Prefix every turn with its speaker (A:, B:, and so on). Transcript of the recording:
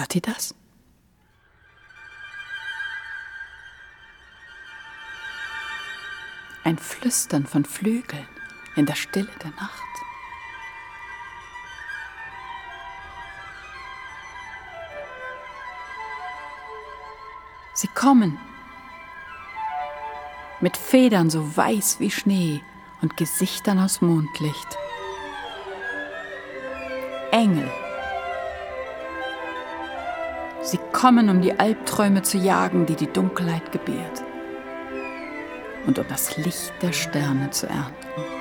A: Hört ihr das? Ein Flüstern von Flügeln in der Stille der Nacht. Sie kommen mit Federn so weiß wie Schnee und Gesichtern aus Mondlicht. Engel. Sie kommen, um die Albträume zu jagen, die die Dunkelheit gebiert, und um das Licht der Sterne zu ernten.